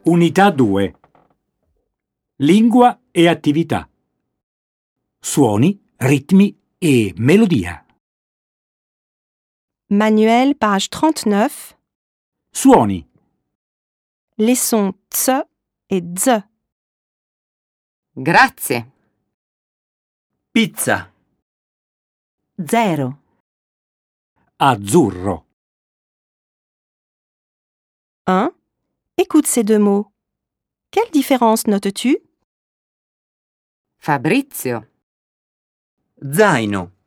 Unità 2. Lingua e attività. Suoni, ritmi e melodia. Manuel, page 39. Suoni. Les sons ts et z. Grazie. Pizza. 0. Azzurro. 1. Écoute ces deux mots. Quelle différence notes-tu? Fabrizio. Zaino.